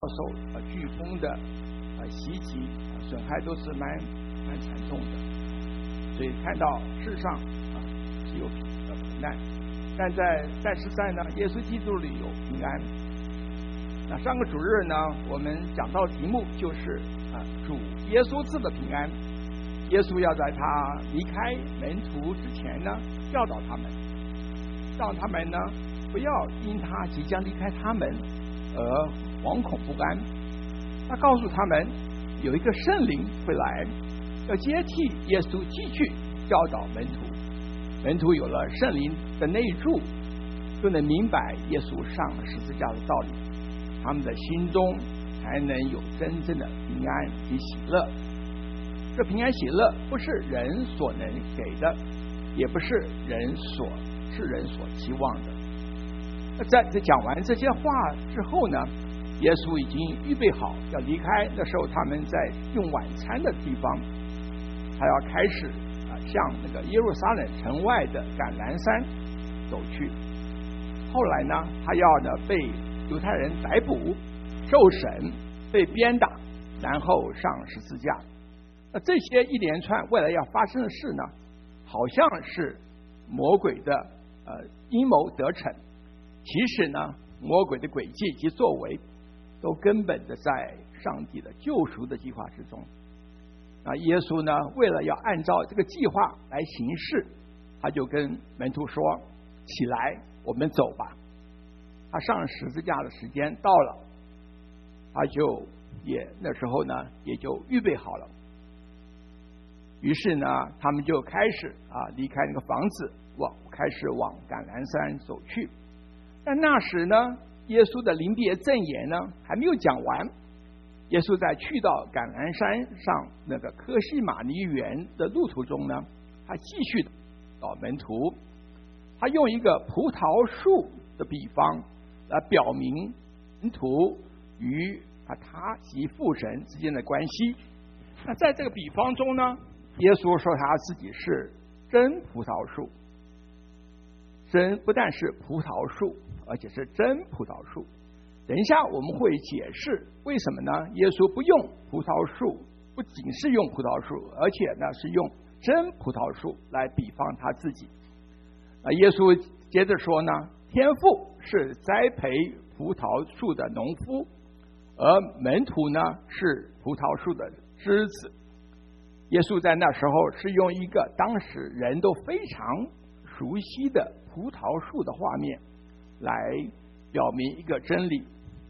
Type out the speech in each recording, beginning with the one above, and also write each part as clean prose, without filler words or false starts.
受飓风的袭击，损害都是蛮惨重的。所以看到世上是有平难，但是在呢耶稣基督里有平安。那上个主日呢，我们讲到题目就是主耶稣赐的平安。耶稣要在他离开门徒之前呢，教导他们，让他们呢不要因他即将离开他们而惶恐不安。他告诉他们，有一个圣灵会来，要接替耶稣继续教导门徒。门徒有了圣灵的内住，就能明白耶稣上十字架的道理，他们的心中才能有真正的平安与喜乐。这平安喜乐不是人所能给的，也不是人所期望的。在讲完这些话之后呢，耶稣已经预备好要离开。那时候他们在用晚餐的地方，他要开始向那个耶路撒冷城外的橄榄山走去。后来呢，他要被犹太人逮捕、受审、被鞭打，然后上十字架。那这些一连串未来要发生的事呢，好像是魔鬼的阴谋得逞，其实呢，魔鬼的诡计及作为都根本的在上帝的救赎的计划之中。那耶稣呢，为了要按照这个计划来行事，他就跟门徒说：“起来，我们走吧。”他上十字架的时间到了，他就那时候呢也就预备好了。于是呢，他们就开始离开那个房子，开始往橄榄山走去。但那时呢，耶稣的临别赠言呢还没有讲完。耶稣在去到橄榄山上那个科西玛尼园的路途中呢，他继续到门徒，他用一个葡萄树的比方来表明门徒与他及父神之间的关系。那在这个比方中呢，耶稣说他自己是真葡萄树，真不但是葡萄树，而且是真葡萄树。等一下我们会解释为什么呢？耶稣不用葡萄树，不仅是用葡萄树，而且呢是用真葡萄树来比方他自己。耶稣接着说呢，天父是栽培葡萄树的农夫，而门徒呢是葡萄树的枝子。耶稣在那时候是用一个当时人都非常熟悉的葡萄树的画面来表明一个真理。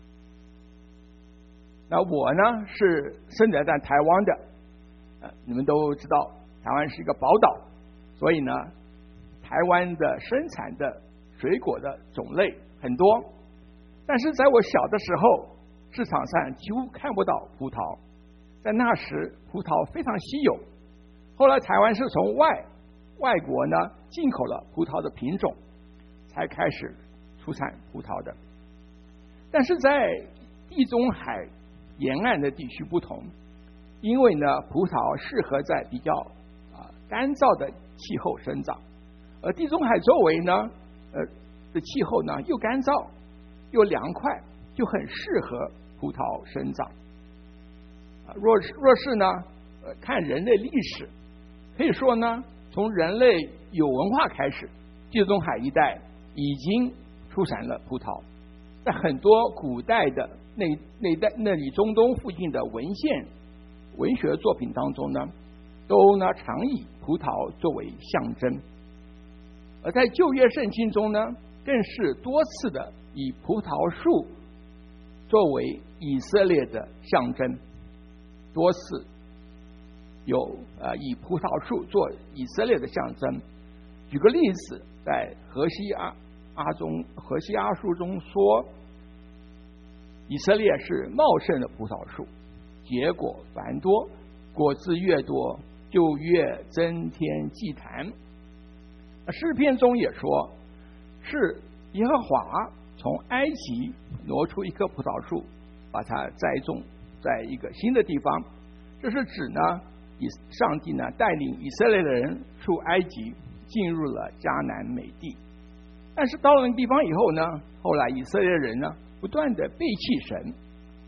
那我呢是生长在台湾的，你们都知道台湾是一个宝岛，所以呢台湾的生产的水果的种类很多，但是在我小的时候，市场上几乎看不到葡萄。在那时葡萄非常稀有，后来台湾是从外国呢进口了葡萄的品种，才开始出产葡萄的。但是在地中海沿岸的地区不同，因为呢葡萄适合在比较干燥的气候生长，而地中海周围呢的气候呢又干燥又凉快，就很适合葡萄生长。若是呢看人类历史，可以说呢从人类有文化开始，地中海一带已经出产了葡萄。在很多古代的那里中东附近的文学作品当中呢，都呢常以葡萄作为象征。而在旧约圣经中呢，更是多次的以葡萄树作为以色列的象征，多次有以葡萄树做以色列的象征。举个例子，在何西阿书中说，以色列是茂盛的葡萄树，结果繁多，果子越多就越增添祭坛。诗篇中也说，是耶和华从埃及挪出一棵葡萄树，把它栽种在一个新的地方。这是指呢上帝呢带领以色列的人出埃及，进入了迦南美地。但是到了那个地方以后呢，后来以色列人呢不断的背弃神，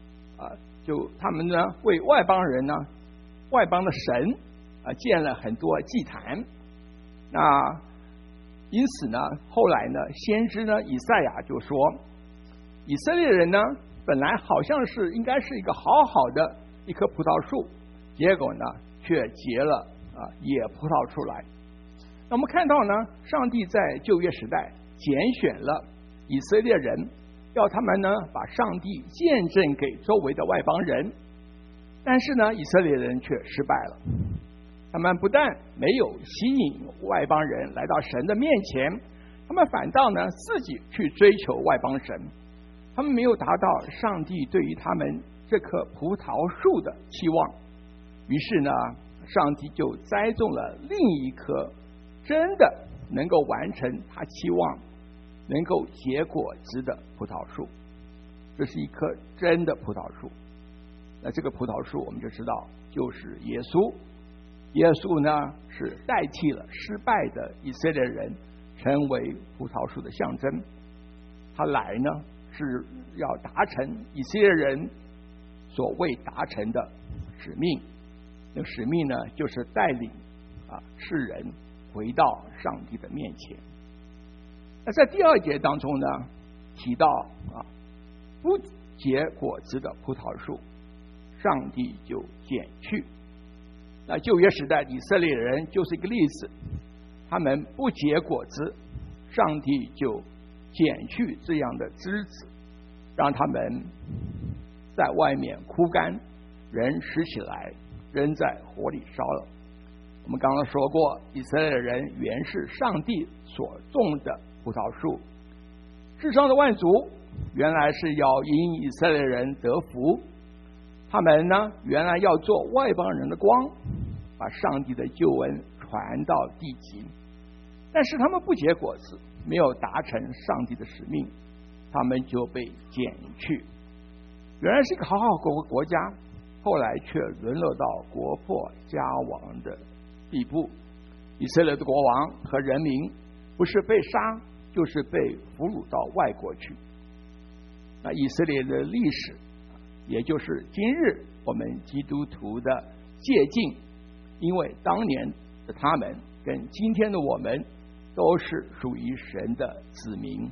就他们呢为外邦人呢、外邦的神建了很多祭坛。那因此呢，后来呢，先知呢以赛亚就说，以色列人呢本来好像是应该是一个好好的一棵葡萄树，结果呢却结了野葡萄出来。那我们看到呢，上帝在旧约时代拣选了以色列人，要他们呢把上帝见证给周围的外邦人，但是呢，以色列人却失败了。他们不但没有吸引外邦人来到神的面前，他们反倒呢自己去追求外邦神，他们没有达到上帝对于他们这棵葡萄树的期望。于是呢，上帝就栽种了另一棵真的能够完成他期望、能够结果子的葡萄树。这是一棵真的葡萄树。那这个葡萄树我们就知道就是耶稣。耶稣呢是代替了失败的以色列人，成为葡萄树的象征。他来呢是要达成以色列人所未达成的使命。那个使命呢，就是带领世人回到上帝的面前。那在第二节当中呢，提到不结果子的葡萄树，上帝就剪去。那旧约时代以色列人就是一个例子，他们不结果子，上帝就剪去这样的枝子，让他们在外面枯干，人拾起来扔在火里烧了。我们刚刚说过，以色列人原是上帝所种的葡萄树，世上的万族原来是要因以色列人得福，他们呢原来要做外邦人的光，把上帝的救恩传到地极。但是他们不结果子，没有达成上帝的使命，他们就被剪去。原来是一个好好国家，后来却沦落到国破家亡的地步。以色列的国王和人民不是被杀，就是被俘虏到外国去。那以色列的历史，也就是今日我们基督徒的借鉴，因为当年的他们跟今天的我们都是属于神的子民。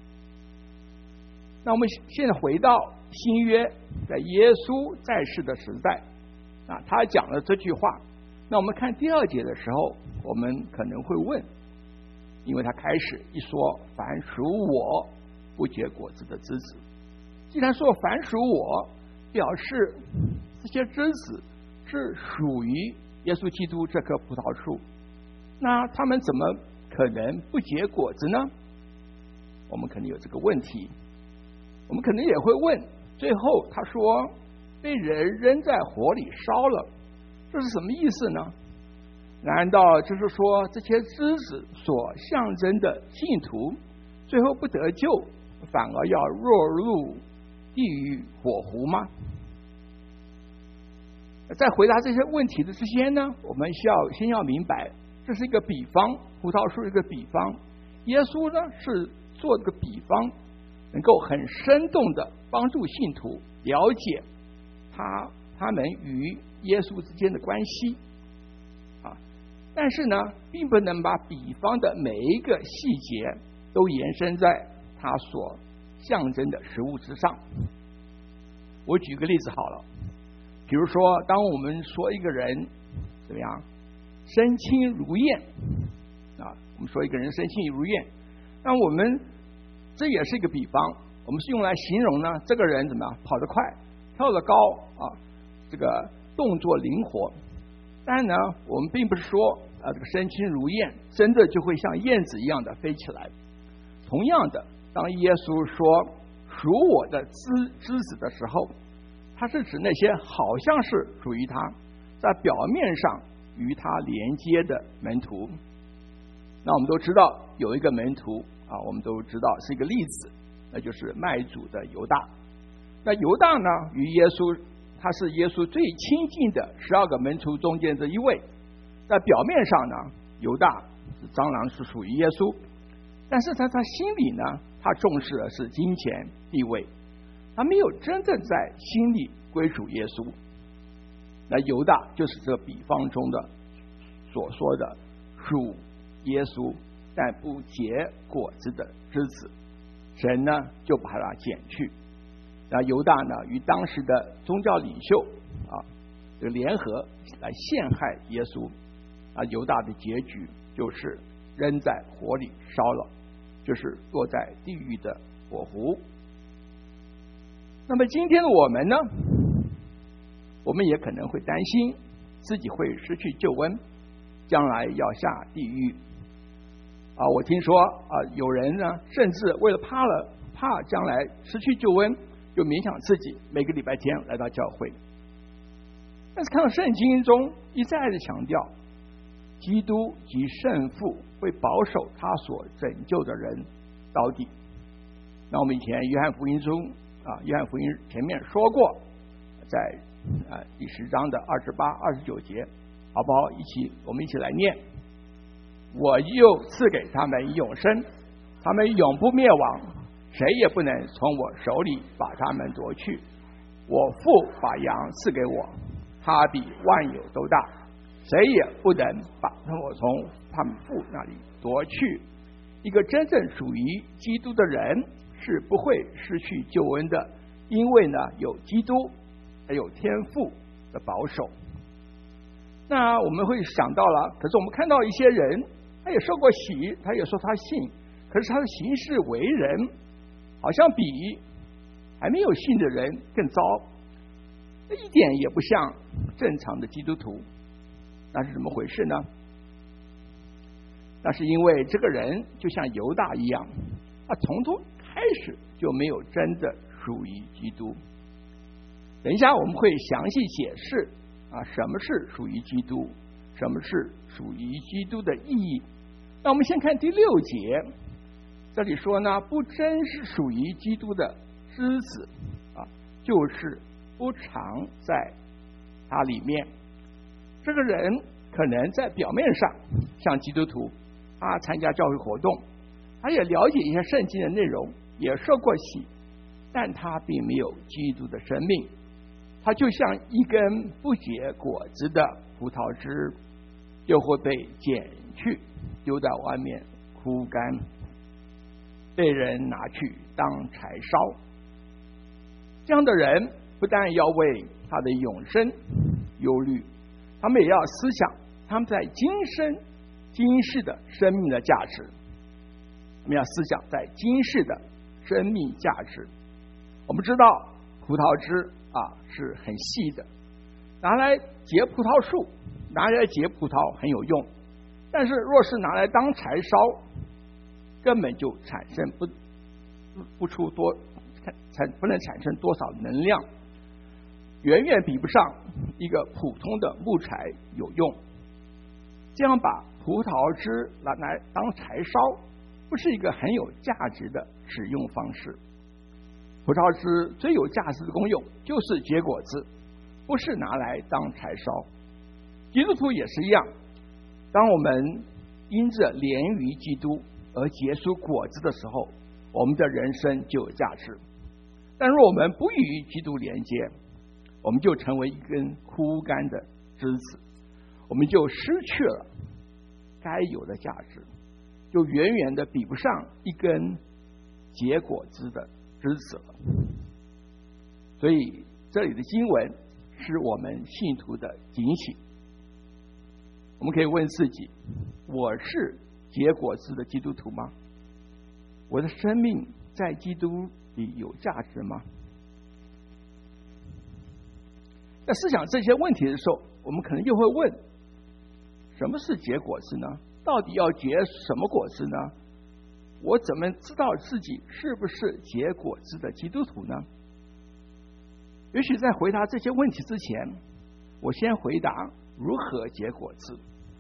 那我们现在回到新约，在耶稣在世的时代，他讲了这句话。那我们看第二节的时候，我们可能会问，因为他开始一说凡属我不结果子的枝子，既然说凡属我，表示这些枝子是属于耶稣基督这棵葡萄树，那他们怎么可能不结果子呢？我们可能有这个问题。我们可能也会问，最后他说被人扔在火里烧了，这是什么意思呢？难道就是说这些枝子所象征的信徒最后不得救，反而要落入地狱火湖吗？在回答这些问题的之前呢，我们先要明白，这是一个比方，葡萄树是一个比方，耶稣呢是做这个比方，能够很生动的帮助信徒了解他们与耶稣之间的关系但是呢，并不能把比方的每一个细节都延伸在他所象征的食物之上。我举个例子好了，比如说，当我们说一个人怎么样身轻如燕我们说一个人身轻如燕，那我们这也是一个比方，我们是用来形容呢这个人怎么样跑得快，跳得高这个动作灵活。但呢，我们并不是说这个身轻如燕真的就会像燕子一样的飞起来。同样的，当耶稣说属我的枝子的时候，他是指那些好像是属于他，在表面上与他连接的门徒。那我们都知道有一个门徒我们都知道是一个例子，那就是卖主的犹大。那犹大呢，与耶稣，他是耶稣最亲近的12个门徒中间的一位。在表面上呢，犹大当然是属于耶稣，但是在他心里呢，他重视的是金钱地位。 他没有真正在心里归属耶稣。那犹大就是这个比方中的所说的属耶稣但不结果子的枝子，神呢就把它剪去。那犹大呢与当时的宗教领袖这个联合来陷害耶稣，犹大的结局就是扔在火里烧了，就是落在地狱的火湖。那么今天的我们呢，我们也可能会担心自己会失去救恩，将来要下地狱。我听说有人呢，甚至为了怕将来失去救恩，就勉强自己每个礼拜天来到教会。但是看到圣经中一再的强调，基督及圣父会保守他所拯救的人到底。那我们以前约翰福音中约翰福音前面说过，在第10章的28、29节，好不好？我们一起来念。我又赐给他们永生，他们永不灭亡，谁也不能从我手里把他们夺去。我父把羊赐给我，他比万有都大，谁也不能把我从他们父那里夺去。一个真正属于基督的人是不会失去救恩的，因为呢有基督还有天父的保守。那我们会想到了，可是我们看到一些人，他也受过洗，他也说他信，可是他的行事为人好像比还没有信的人更糟，这一点也不像正常的基督徒。那是怎么回事呢？那是因为这个人就像犹大一样，他从头开始就没有真的属于基督。等一下我们会详细解释什么是属于基督，什么是属于基督的意义。那我们先看第6节，这里说呢，不真是属于基督的枝子就是不常在他里面。这个人可能在表面上像基督徒，他参加教会活动，他也了解一些圣经的内容，也受过洗，但他并没有基督的生命。他就像一根不结果子的葡萄枝，就会被剪去丢在外面枯干，被人拿去当柴烧。这样的人不但要为他的永生忧虑，他们也要思想他们在今世的生命的价值。我们要思想在今世的生命价值。我们知道葡萄枝是很细的，拿来结葡萄树，拿来结葡萄很有用，但是若是拿来当柴烧，根本就产生不能产生多少能量，远远比不上一个普通的木柴有用。这样把葡萄枝拿来当柴烧，不是一个很有价值的使用方式。葡萄枝最有价值的功用就是结果子，不是拿来当柴烧。基督徒也是一样，当我们因着连于基督而结出果子的时候，我们的人生就有价值。但若我们不与基督连接，我们就成为一根枯干的枝子，我们就失去了该有的价值，就远远的比不上一根结果子的枝子了。所以这里的经文是我们信徒的警醒。我们可以问自己，我是结果子的基督徒吗？我的生命在基督里有价值吗？在思想这些问题的时候，我们可能就会问，什么是结果子呢？到底要结什么果子呢？我怎么知道自己是不是结果子的基督徒呢？也许在回答这些问题之前，我先回答如何结果子。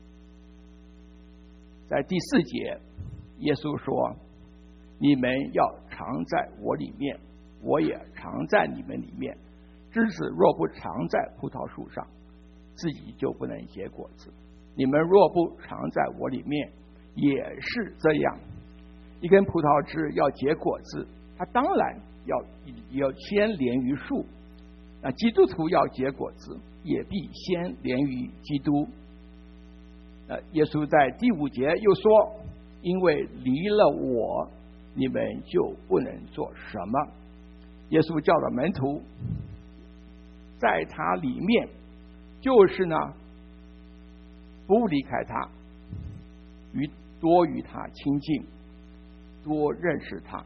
在第4节，耶稣说，你们要常在我里面，我也常在你们里面。枝子若不常在葡萄树上，自己就不能结果子。你们若不常在我里面，也是这样。一根葡萄枝要结果子，它当然要先连于树。那基督徒要结果子，也必先连于基督。耶稣在第5节又说：因为离了我，你们就不能做什么。耶稣教导门徒，在他里面，就是呢，不离开他，多与他亲近，多认识他。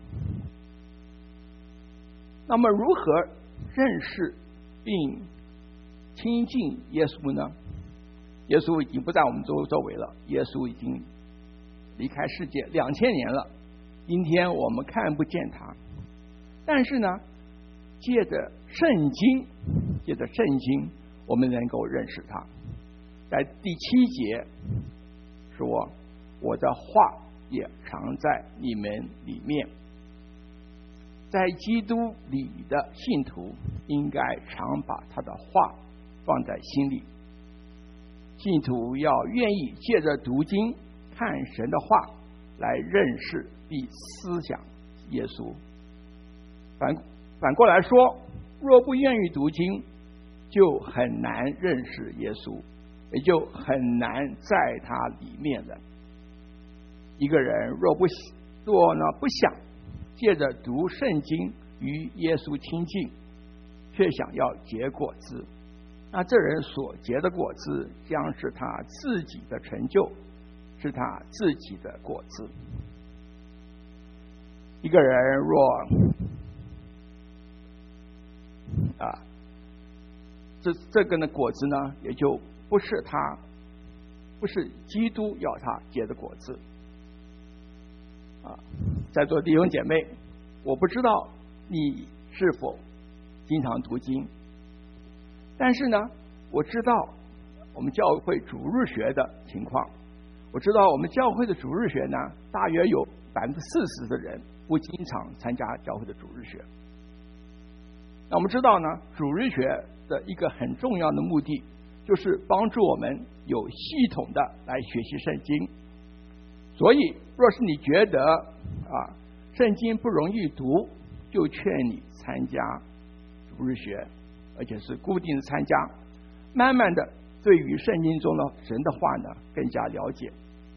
那么如何认识并亲近耶稣呢？耶稣已经不在我们周围了，耶稣已经离开世界2000年了，今天我们看不见他，但是呢，借着圣经，我们能够认识他。在第7节说：我的话也藏在你们里面。在基督里的信徒应该常把他的话放在心里。信徒要愿意借着读经看神的话来认识并思想耶稣。反过来说，若不愿意读经，就很难认识耶稣，也就很难在他里面了。一个人若不想借着读圣经与耶稣亲近，却想要结果子，那这人所结的果子将是他自己的成就，是他自己的果子。一个人若这个的果子呢，也就不是基督要他结的果子。在座弟兄姐妹，我不知道你是否经常读经，但是呢，我知道我们教会主日学的情况。我知道我们教会的主日学呢，大约有40%的人不经常参加教会的主日学。那我们知道呢，主日学的一个很重要的目的，就是帮助我们有系统的来学习圣经。所以若是你觉得圣经不容易读，就劝你参加主日学，而且是固定的参加，慢慢的对于圣经中的神的话呢更加了解。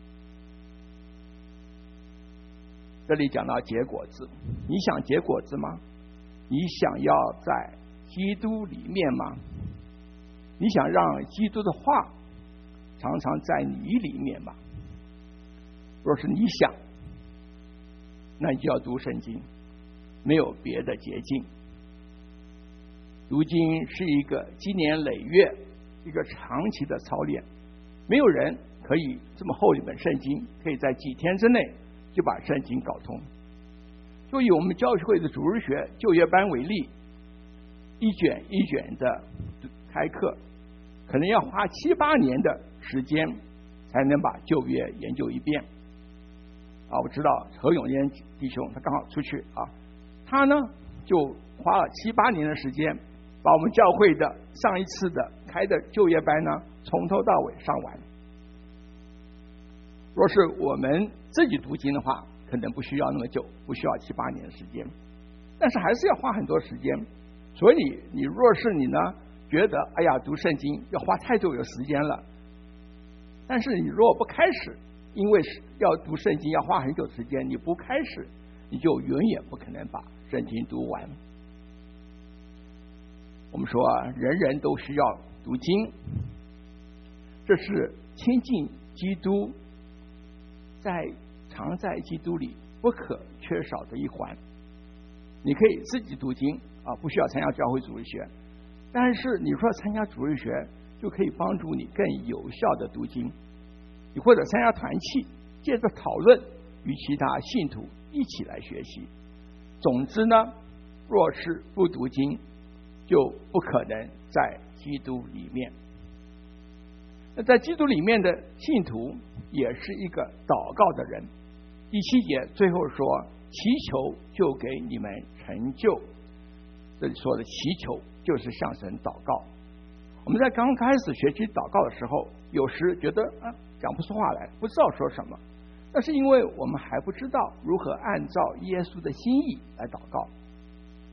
这里讲到结果子，你想结果子吗？你想要在基督里面吗？你想让基督的话常常在你里面吗？若是你想，那你就要读圣经，没有别的捷径。读经是一个积年累月、一个长期的操练，没有人可以这么厚一本圣经，可以在几天之内就把圣经搞通。就以我们教会的主日学旧约班为例，一卷一卷的开课，可能要花7、8年的时间才能把旧约研究一遍。我知道何永坚弟兄他刚好出去他呢就花了7、8年的时间，把我们教会的上一次的开的旧约班呢从头到尾上完。若是我们自己读经的话，可能不需要那么久，不需要7、8年的时间，但是还是要花很多时间。所以你若是你呢觉得读圣经要花太久的时间了，但是你若不开始，因为要读圣经要花很久的时间，你不开始，你就永远不可能把圣经读完。我们说人人都需要读经，这是亲近基督，常在基督里不可缺少的一环。你可以自己读经不需要参加教会主日学，但是你说参加主日学就可以帮助你更有效的读经。你或者参加团契，借着讨论与其他信徒一起来学习。总之呢，若是不读经，就不可能在基督里面。那在基督里面的信徒也是一个祷告的人。第7节最后说，祈求就给你们成就。这里说的祈求就是向神祷告。我们在刚开始学习祷告的时候，有时觉得讲不出话来，不知道说什么，那是因为我们还不知道如何按照耶稣的心意来祷告。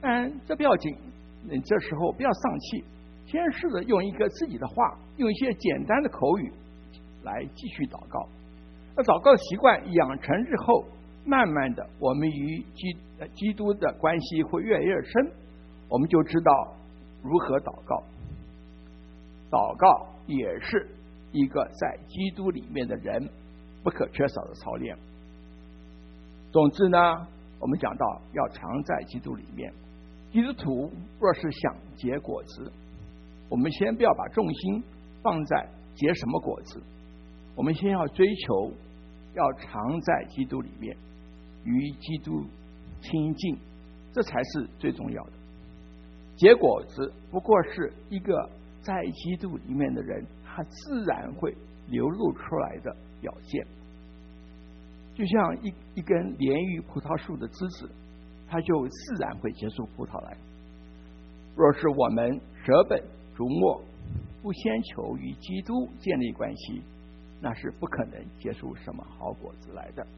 但这不要紧，你这时候不要丧气，先试着用一个自己的话，用一些简单的口语来继续祷告。那祷告的习惯养成之后，慢慢的我们与基督的关系会越来越深，我们就知道如何祷告。祷告也是一个在基督里面的人不可缺少的操练。总之呢，我们讲到要常在基督里面。基督徒若是想结果子，我们先不要把重心放在结什么果子，我们先要追求要常在基督里面，与基督亲近，这才是最重要的。结果子不过是一个在基督里面的人他自然会流露出来的表现，就像一根连于葡萄树的枝子，它就自然会结出葡萄来。若是我们舍本逐末，不先求与基督建立关系，那是不可能结出什么好果子来的。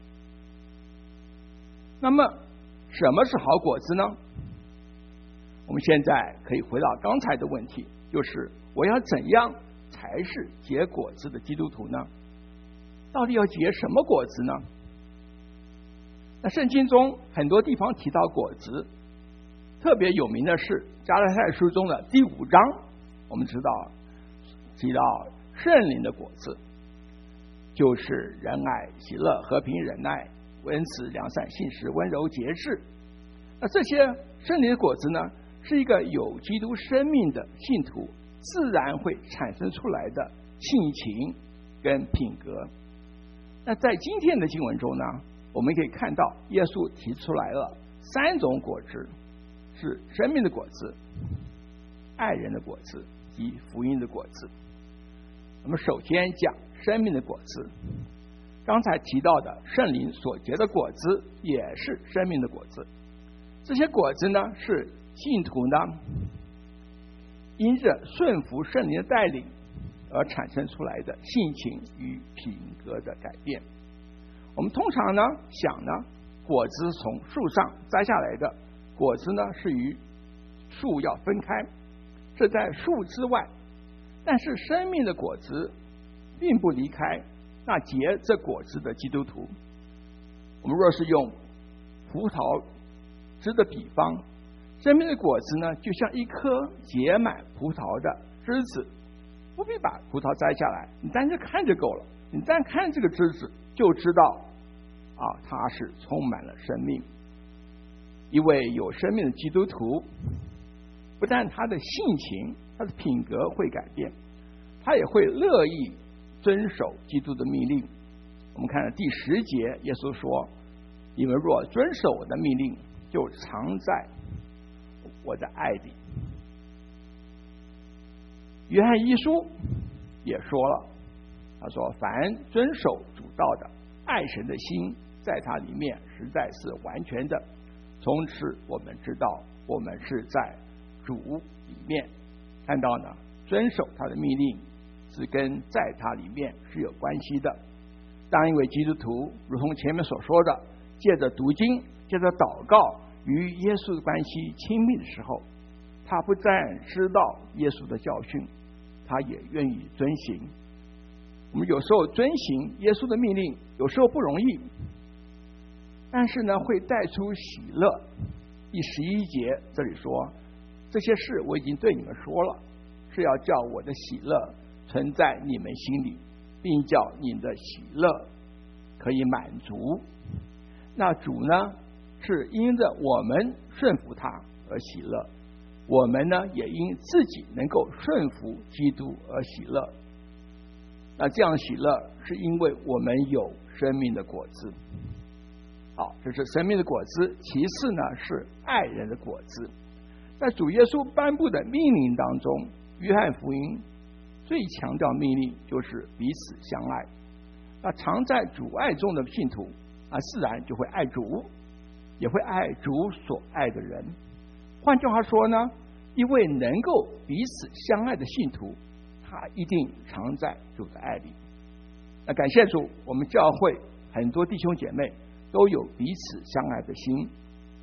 那么什么是好果子呢？我们现在可以回到刚才的问题，就是我要怎样才是结果子的基督徒呢？到底要结什么果子呢？那圣经中很多地方提到果子，特别有名的是加拉太书中的第5章，我们知道提到圣灵的果子，就是仁爱、喜乐、和平、忍耐、温慈、良善、信实、温柔、节制。那这些圣灵的果子呢，是一个有基督生命的信徒自然会产生出来的性情跟品格。那在今天的经文中呢，我们可以看到耶稣提出来了3种果子，是生命的果子、爱人的果子及福音的果子。我们首先讲生命的果子，刚才提到的圣灵所结的果子也是生命的果子。这些果子呢，是信徒呢因着顺服圣灵的带领而产生出来的性情与品格的改变。我们通常呢想呢，果子从树上摘下来的，果子呢是与树要分开，是在树之外。但是生命的果子并不离开那结这果子的基督徒。我们若是用葡萄枝的比方，生命的果子呢，就像一颗结满葡萄的枝子，不必把葡萄摘下来，你单是看就够了。你单看这个枝子，就知道它是充满了生命。一位有生命的基督徒，不但他的性情、他的品格会改变，他也会乐意遵守基督的命令。我们看第10节，耶稣说：“你们若遵守我的命令，就常在我的爱里。”约翰一书也说了，他说：“凡遵守主道的，爱神的心在他里面实在是完全的。从此我们知道，我们是在主里面。”看到呢，遵守他的命令是跟在他里面是有关系的。当一位基督徒如同前面所说的，借着读经、借着祷告与耶稣的关系亲密的时候，他不但知道耶稣的教训，他也愿意遵行。我们有时候遵行耶稣的命令，有时候不容易，但是呢，会带出喜乐。第11节这里说：“这些事我已经对你们说了，是要叫我的喜乐存在你们心里，并叫你们的喜乐可以满足。”那主呢，是因着我们顺服他而喜乐，我们呢也因自己能够顺服基督而喜乐。那这样喜乐是因为我们有生命的果子。好，这是生命的果子。其次呢，是爱人的果子。在主耶稣颁布的命令当中，约翰福音最强调命令就是彼此相爱。那常在主爱中的信徒自然就会爱主，也会爱主所爱的人。换句话说呢，一位能够彼此相爱的信徒，他一定常在主的爱里。那感谢主，我们教会很多弟兄姐妹都有彼此相爱的心，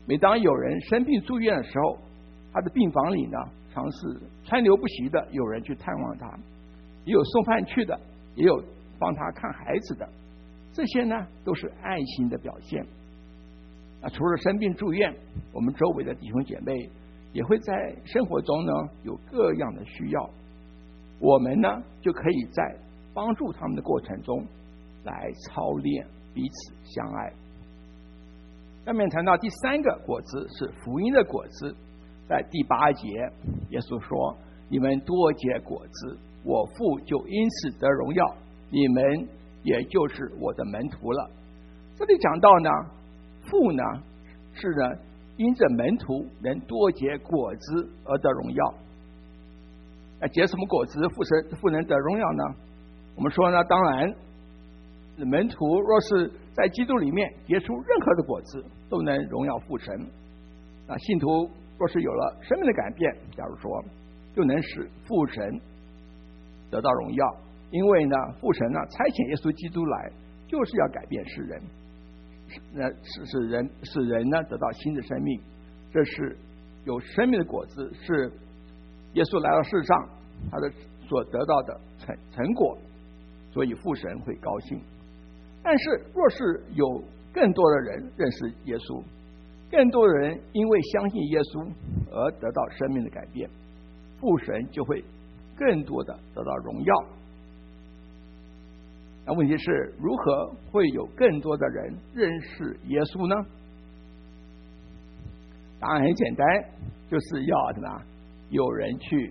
每当有人生病住院的时候，他的病房里呢，常是川流不息的有人去探望他，也有送饭去的，也有帮他看孩子的，这些呢都是爱心的表现。除了生病住院，我们周围的弟兄姐妹也会在生活中呢有各样的需要，我们呢就可以在帮助他们的过程中来操练彼此相爱。下面谈到第三个果子是福音的果子，在第8节，耶稣说：“你们多结果子，我父就因此得荣耀，你们也就是我的门徒了。”这里讲到呢，父呢是呢因着门徒能多结果子而得荣耀。那结什么果子父能得荣耀呢？我们说呢，当然门徒若是在基督里面结出任何的果子，都能荣耀父神。那信徒若是有了生命的改变，假如说就能使父神得到荣耀，因为呢父神呢差遣耶稣基督来，就是要改变世人，使人呢得到新的生命。这是有生命的果子，是耶稣来到世上他的所得到的成果，所以父神会高兴。但是若是有更多的人认识耶稣，更多的人因为相信耶稣而得到生命的改变，父神就会更多的得到荣耀。那问题是，如何会有更多的人认识耶稣呢？答案很简单，就是要什么？有人去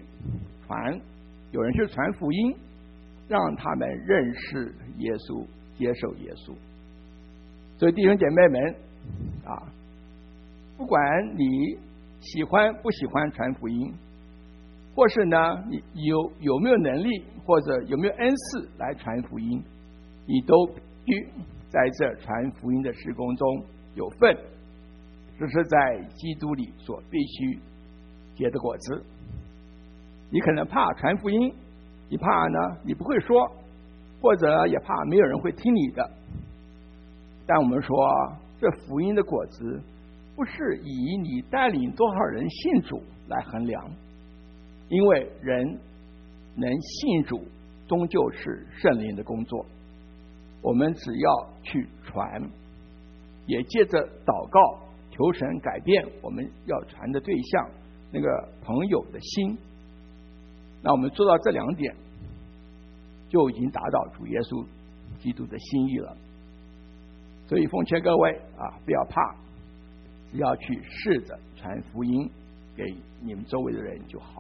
传福音，让他们认识耶稣，接受耶稣。所以弟兄姐妹们啊，不管你喜欢不喜欢传福音，或是呢你有没有能力或者有没有恩赐来传福音，你都必须在这传福音的事工中有份，这是在基督里所必须结的果子。你可能怕传福音，你怕呢你不会说，或者也怕没有人会听你的。但我们说，这福音的果子不是以你带领多少人信主来衡量，因为人能信主终究是圣灵的工作。我们只要去传，也借着祷告求神改变我们要传的对象那个朋友的心。那我们做到这2点，就已经达到主耶稣基督的心意了。所以奉劝各位啊，不要怕，只要去试着传福音给你们周围的人就好。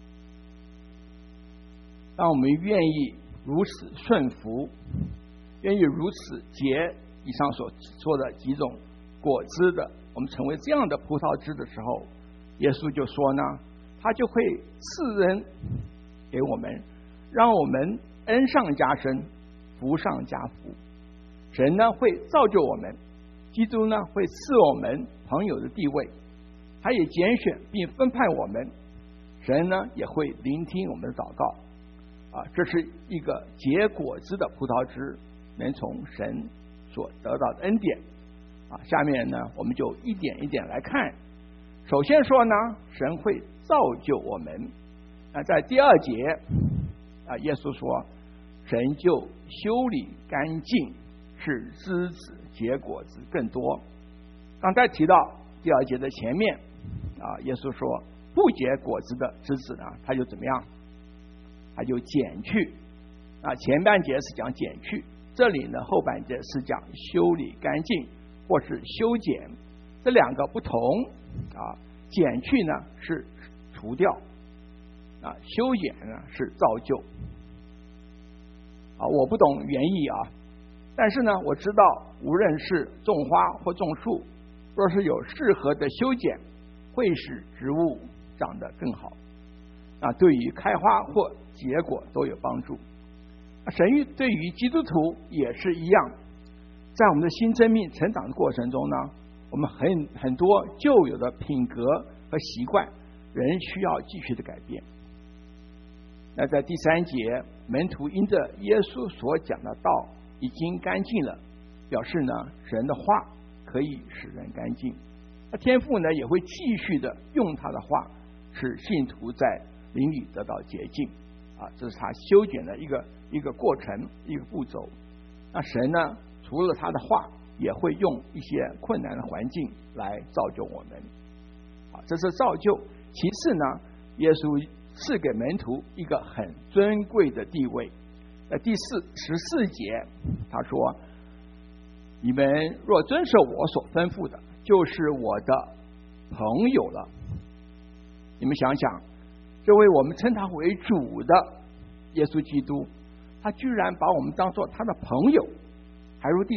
当我们愿意如此顺服，愿意如此结以上所说的几种果子的，我们成为这样的葡萄汁的时候，耶稣就说呢，他就会赐恩给我们，让我们恩上加深，福上加福。神呢会造就我们，基督呢会赐我们朋友的地位，他也拣选并分派我们，神呢也会聆听我们的祷告。这是一个结果子的葡萄汁，能从神所得到的恩典。下面呢我们就一点一点来看。首先说呢，神会造就我们。那在第2节耶稣说，神就修理干净，使枝子结果子更多。刚才提到第2节的前面耶稣说不结果子的枝子呢，他就怎么样？他就剪去。前半节是讲剪去，这里呢后半节是讲修理干净或是修剪，这2个不同。剪去呢是除掉，修剪呢是造就。我不懂原意但是呢我知道，无论是种花或种树，若是有适合的修剪，会使植物长得更好，对于开花或结果都有帮助。神对于基督徒也是一样，在我们的新生命成长的过程中呢，我们很多旧有的品格和习惯仍需要继续的改变。那在第3节，门徒因着耶稣所讲的道已经干净了，表示呢神的话可以使人干净。 那天父呢也会继续的用他的话，使信徒在灵里得到洁净这是他修剪的一个过程，一个步骤。那神呢除了他的话，也会用一些困难的环境来造就我们这是造就。其次呢，耶稣赐给门徒一个很尊贵的地位。在第14节他说，你们若遵守我所吩咐的，就是我的朋友了。你们想想，这位我们称他为主的耶稣基督，他居然把我们当作他的朋友，还如第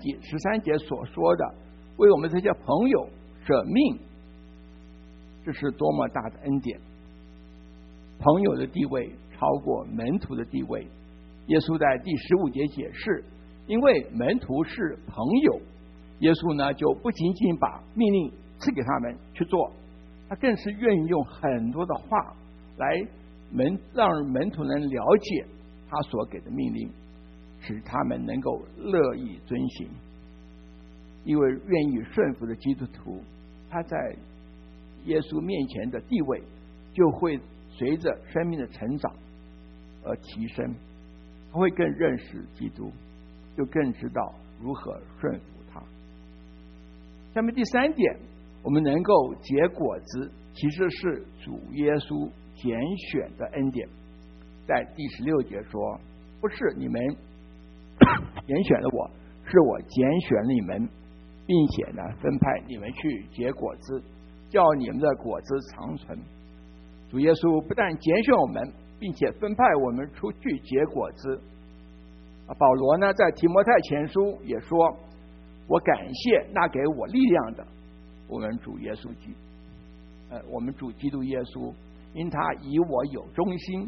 13节所说的，为我们这些朋友舍命，这是多么大的恩典。朋友的地位超过门徒的地位。耶稣在第15节解释，因为门徒是朋友，耶稣呢就不仅仅把命令赐给他们去做，他更是愿意用很多的话来让门徒能了解他所给的命令，使他们能够乐意遵行。因为愿意顺服的基督徒，他在耶稣面前的地位就会随着生命的成长而提升，他会更认识基督，就更知道如何顺服他。下面第3点，我们能够结果子，其实是主耶稣拣选的恩典。在第16节说，不是你们拣选了我，是我拣选了你们，并且呢分派你们去结果子，叫你们的果子长存。主耶稣不但拣选我们，并且分派我们出去结果子。保罗呢在提摩太前书也说，我感谢那给我力量的我们主耶稣我们主基督耶稣，因他以我有忠心，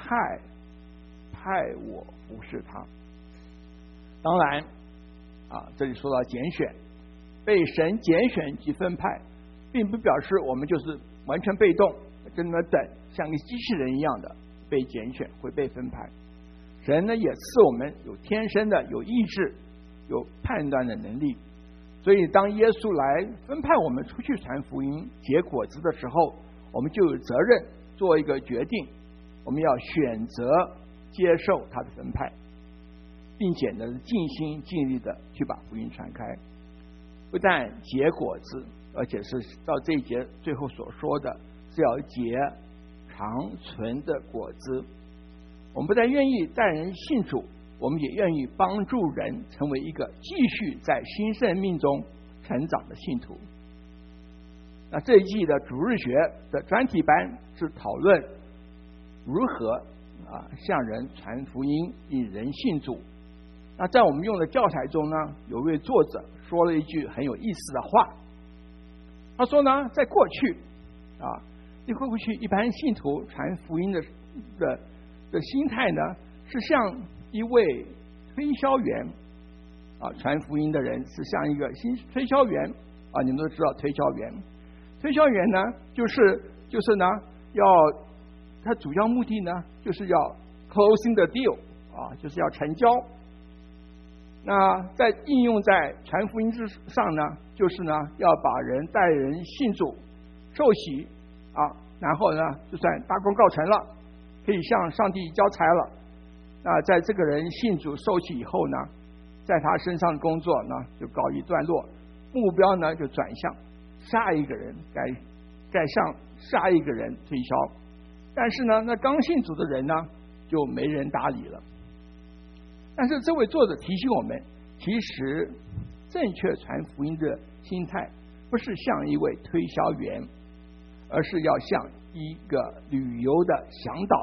派我服侍他。当然这里说到拣选，被神拣选及分派，并不表示我们就是完全被动，在那等，像个机器人一样的被拣选，会被分派。神呢也赐我们有天生的有意志，有判断的能力。所以当耶稣来分派我们出去传福音结果子的时候，我们就有责任做一个决定，我们要选择接受他的分派，并且呢尽心尽力的去把福音传开。不但结果子，而且是到这一节最后所说的是要结长存的果子。我们不但愿意带人信主，我们也愿意帮助人成为一个继续在新生命中成长的信徒。那这一季的主日学的专题班是讨论如何向人传福音，引人信主。那在我们用的教材中呢，有位作者说了一句很有意思的话。他说呢，在过去过去一般信徒传福音的心态呢，是像一位推销员传福音的人是像一个推销员你们都知道推销员呢就是呢他主要目的呢就是要 closing the deal 就是要成交。那在应用在传福音之上呢，就是呢要把人带人信主受洗然后呢就算大功告成了，可以向上帝交差了。那在这个人信主受洗以后呢，在他身上的工作呢就告一段落，目标呢就转向下一个人，该向下一个人推销。但是呢，那刚信主的人呢就没人搭理了。但是这位作者提醒我们，其实正确传福音的心态不是像一位推销员，而是要像一个旅游的向导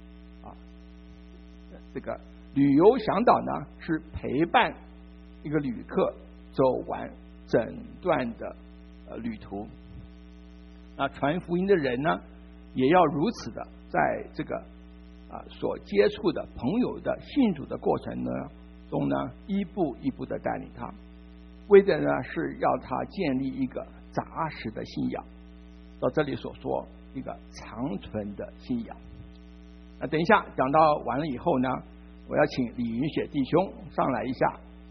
这个旅游向导呢是陪伴一个旅客走完整段的旅途。那传福音的人呢也要如此的，在这个所接触的朋友的信主的过程中呢，一步一步的带领他，为的呢是要他建立一个扎实的信仰。到这里所说一个长存的信仰。那等一下讲到完了以后呢，我要请李云雪弟兄上来一下，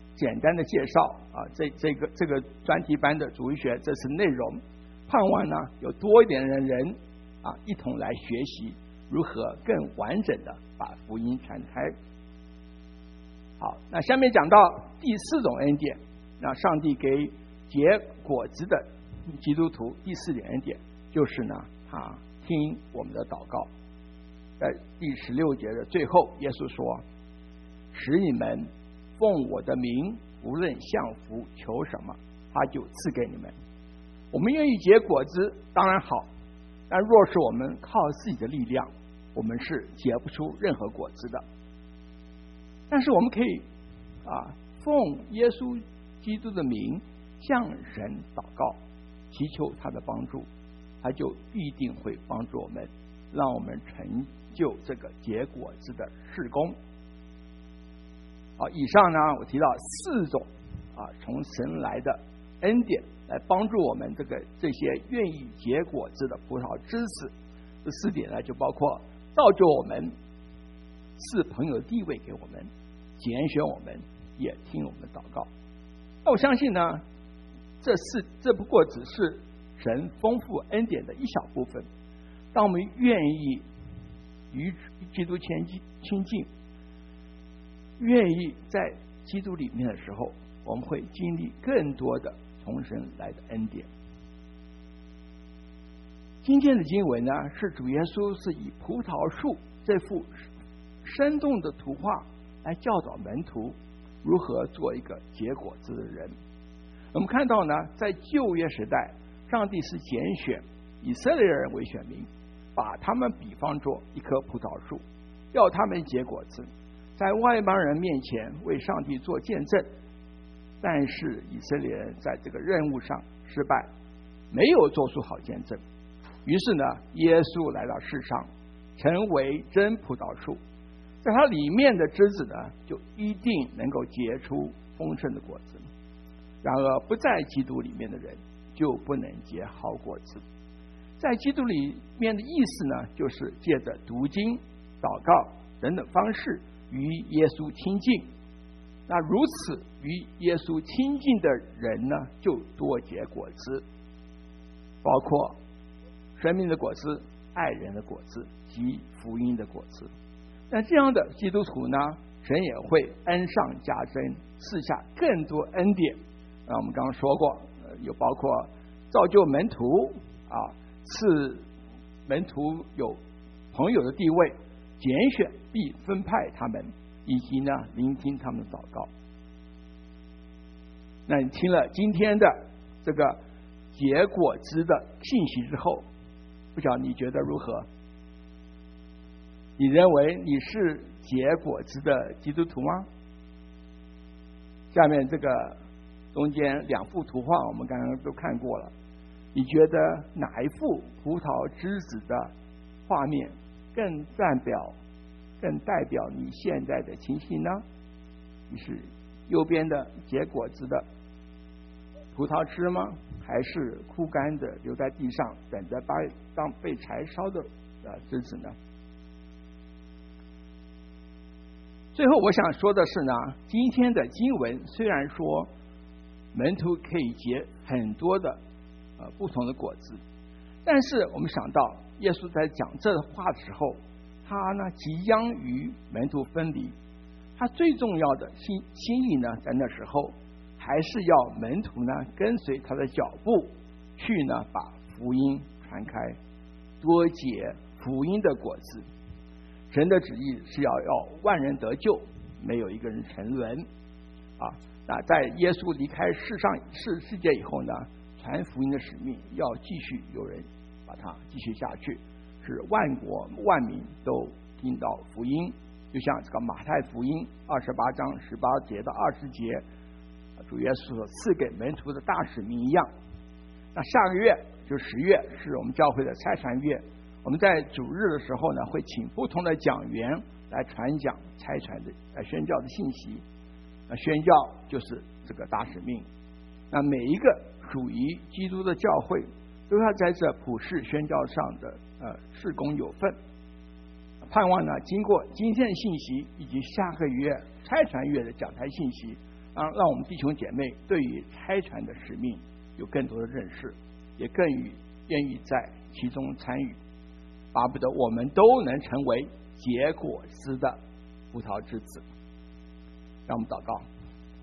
简单的介绍这个专题班的主日学这次内容，盼望呢有多一点的人一同来学习如何更完整的把福音传开。好，那下面讲到第4种恩典，那上帝给结果子的基督徒第4点恩典，就是呢他听我们的祷告。在第16节的最后，耶稣说：使你们奉我的名无论向父求什么，他就赐给你们。我们愿意结果子当然好，但若是我们靠自己的力量，我们是结不出任何果子的。但是我们可以奉耶稣基督的名向神祷告，祈求他的帮助，他就必定会帮助我们，让我们成就这个结果子的事工。好，以上呢我提到4种从神来的恩典，来帮助我们这些愿意结果子的葡萄枝子。这4点呢就包括造就我们，赐朋友的地位给我们，拣选我们，也听我们的祷告。那我相信呢，这不过只是神丰富恩典的一小部分。当我们愿意与基督亲近，愿意在基督里面的时候，我们会经历更多的从神来的恩典。今天的经文呢，是主耶稣是以葡萄树这幅生动的图画来教导门徒如何做一个结果子的人。我们看到呢，在旧约时代，上帝是拣选以色列人为选民，把他们比方作一棵葡萄树，要他们结果子，在外邦人面前为上帝做见证。但是以色列人在这个任务上失败，没有做出好见证。于是呢，耶稣来到世上，成为真葡萄树，在它里面的枝子呢，就一定能够结出丰盛的果子。然而不在基督里面的人，就不能结好果子。在基督里面的意思呢，就是借着读经、祷告等等方式与耶稣亲近。那如此与耶稣亲近的人呢，就多结果子，包括生命的果子、爱人的果子及福音的果子。那这样的基督徒呢，神也会恩上加增，赐下更多恩典。我们刚刚说过，有包括造就门徒赐门徒有朋友的地位，拣选并分派他们，以及呢聆听他们的祷告。那你听了今天的这个结果子的信息之后，不晓得你觉得如何？你认为你是结果子的基督徒吗？下面这个中间2幅图画我们刚刚都看过了，你觉得哪一幅葡萄枝子的画面更代表你现在的情形呢？你是右边的结果子的葡萄枝吗？还是枯干的留在地上等着当被柴烧的枝子呢？最后我想说的是呢，今天的经文虽然说门徒可以结很多的不同的果子，但是我们想到耶稣在讲这话的时候，他呢即将与门徒分离，他最重要的心意呢，在那时候还是要门徒呢跟随他的脚步去呢把福音传开，多结福音的果子。神的旨意是要万人得救，没有一个人沉沦那在耶稣离开世界以后呢，传福音的使命要继续有人把它继续下去，使万国万民都听到福音。就像这个马太福音28章18节到20节，主耶稣所赐给门徒的大使命一样。那下个月就10月是我们教会的差传月，我们在主日的时候呢，会请不同的讲员来传讲差传的宣教的信息。宣教就是这个大使命。那每一个属于基督的教会都要在这普世宣教上的事工有份。盼望呢，经过今天的信息以及下个月差传月的讲台信息， 让我们弟兄姐妹对于差传的使命有更多的认识，也更愿意在其中参与，巴不得我们都能成为结果子的葡萄之子。让我们祷告。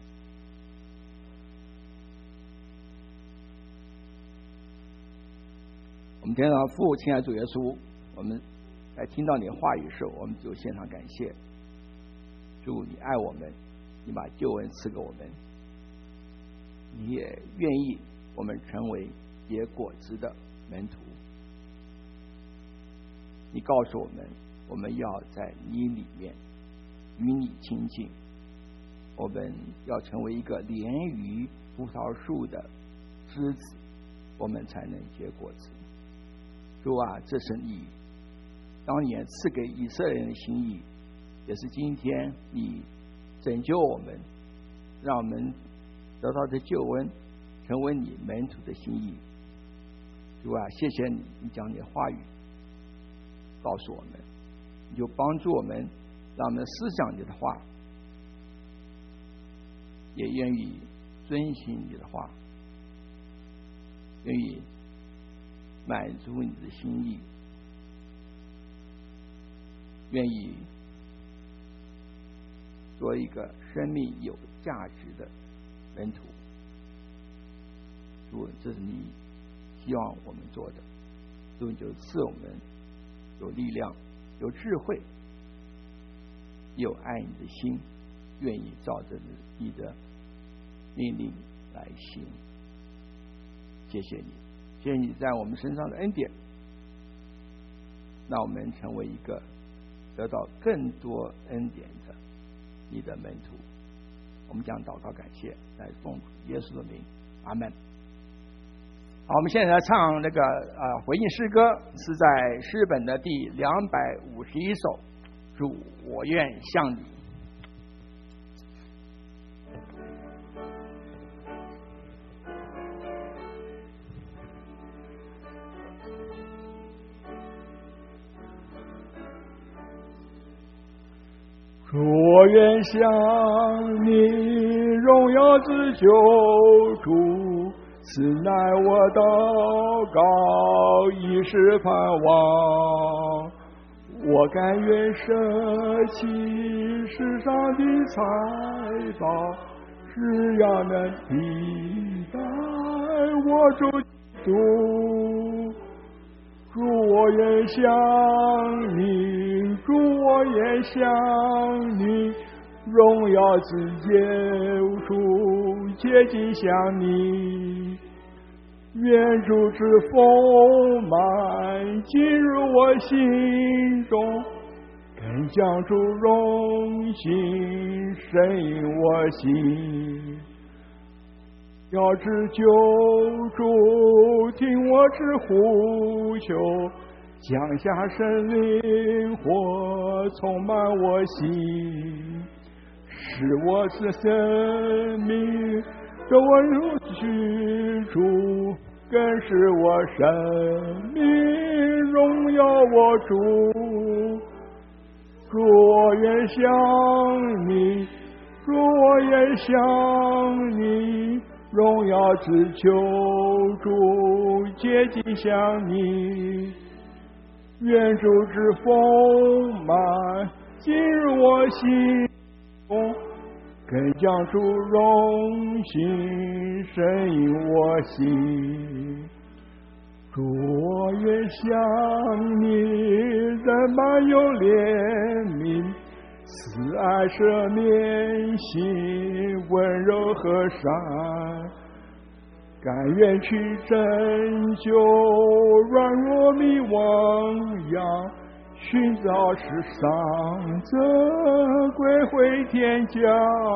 我们天上父，亲爱的主耶稣，我们在听到你的话语时，我们就献上感谢。主，你爱我们，你把救恩赐给我们，你也愿意我们成为结果子的门徒。你告诉我们，我们要在你里面与你亲近，我们要成为一个连于葡萄树的枝子，我们才能结果子。主啊，这是你当年赐给以色列人的心意，也是今天你拯救我们，让我们得到的救恩，成为你门徒的心意。主啊，谢谢你，你将你的话语告诉我们，你就帮助我们，让我们思想你的话，也愿意遵行你的话，愿意满足你的心意，愿意做一个生命有价值的门徒。主，这是你希望我们做的，主，你就赐我们有力量、有智慧、有爱你的心，愿意照着你的命令来行。谢谢你，谢谢你在我们身上的恩典，让我们成为一个得到更多恩典的你的门徒。我们将祷告感谢，来奉耶稣的名，阿们。好，我们现在来唱那个回应诗歌，是在诗本的第251首，主，我愿像你。 主，我愿像你，荣耀之救主，此乃我祷告，已是盼望。我甘愿舍弃世上的财宝，只要能替代我主基督。主，我愿像你，主，我愿像你，荣耀之救主，接近像你。愿主之丰满进入我心中，更将主荣幸深入我心。要知救主听我之呼求，降下神灵火充满我心，使我是生命这我入居住，更是我生命荣耀我主。主，我愿像你，主，我愿像你，荣耀之救主，接近像你。愿主之丰满进入我心中，更将主荣幸深入我心。主，我愿像你，人满有怜悯，慈爱赦免心，温柔和善，甘愿去拯救软弱迷惘羊，寻找世上这归回天家。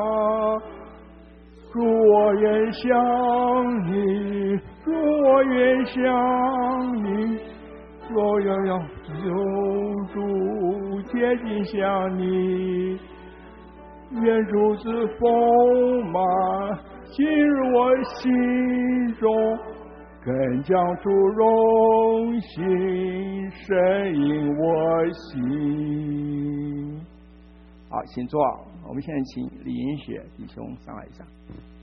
主，我愿像你，主，我愿像你，我要救主接近像你。愿主之丰满进入我心中，更将主荣幸深入我心。 好，请坐。 我们现在请李银雪弟兄上来一下。